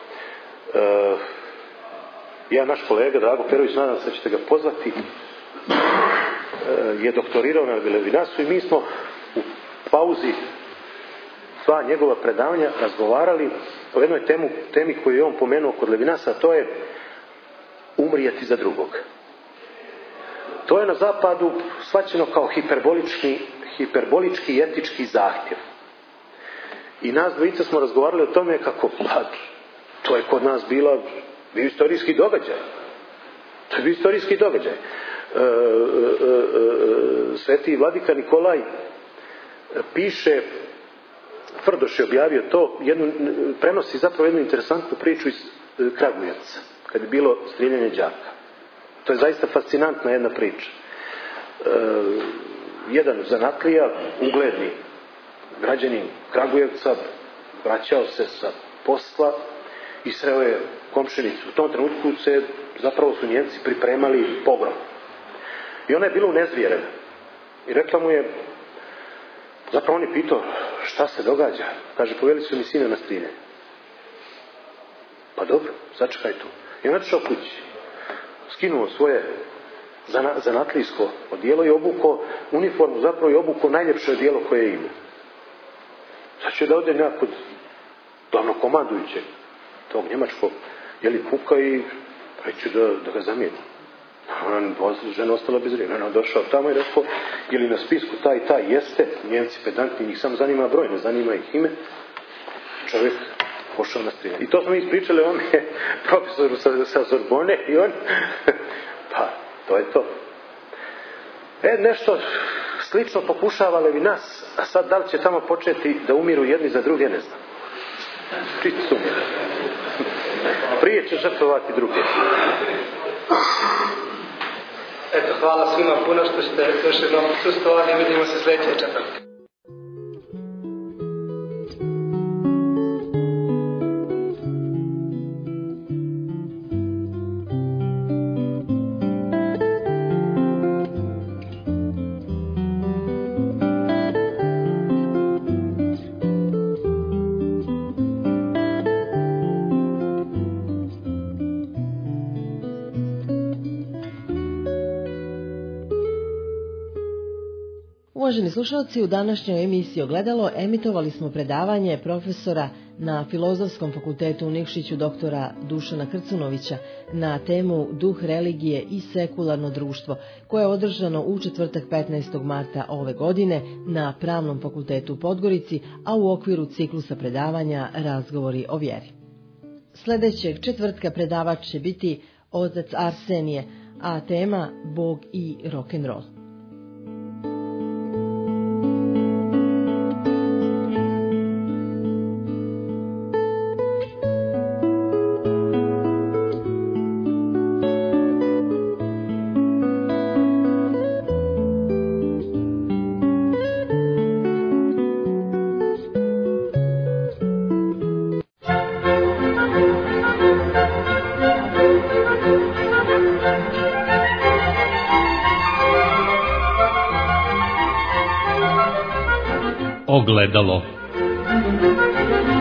Ja, naš kolega Drago Perović, nadam se da ćete ga pozvati, je doktorirao na Levinasu i mi smo u pauzi sva njegova predavanja razgovarali o jednoj temi koju je on pomenuo kod Levinasa, a to je umrijeti za drugog. To je na zapadu shvaćeno kao hiperbolički etički zahtjev. I nas dvojica smo razgovarali o tome kako to je kod nas bio istorijski događaj. To je bio istorijski događaj. Sveti vladika Nikolaj piše, Tvrdoš je objavio to, prenosi zapravo jednu interesantnu priču iz Kragujevca, kad je bilo strijeljanje đaka. To je zaista fascinantna jedna priča. Jedan zanatlija, ugledni građanin Kragujevca, vraćao se sa posla i sreo je komšinicu. U tom trenutku zapravo su Njemci pripremali pogrom. I ona je bila unezvjerena. I rekla mu je, zapravo on je pitao, šta se događa? Kaže, poveli su mi sina na strijeljanje. Pa dobro, sačekaj tu. I on otišao kući. Skinuo svoje zanatlijsko odijelo i obukao uniformu, zapravo i obukao najljepše odijelo koje je imao. Sad će da ode kod glavnog komandujućeg tog njemačkog puka i reći da ga zamijeni. Žena ostala bez riječi. On došao tamo i rekao, je li na spisku taj i taj? Jeste. Njemci pedantni, njih samo zanima broj, ne zanima ih ime. Čovjek pošao na strijeljanje. I to smo mi ispričali, on je profesor sa Sorbone i on, pa, to je to. Nešto slično pokušava Levinas, a sad da li će tamo početi da umiru jedni za druge, ne znam. Prije će žrtvovati druge. Eto, hvala svima puno što ste došli nam prisustvovali i vidimo se sljedeće četvrtke. Uvaženi slušalci, u današnjoj emisiji Ogledalo emitovali smo predavanje profesora na Filozofskom fakultetu u Nikšiću doktora Dušana Krcunovića na temu Duh religije i sekularno društvo, koje je održano u četvrtak 15. marta ove godine na Pravnom fakultetu u Podgorici, a u okviru ciklusa predavanja Razgovori o vjeri. Sljedećeg četvrtka predavač će biti otac Arsenije, a tema Bog i rock'n'roll. ogledalo.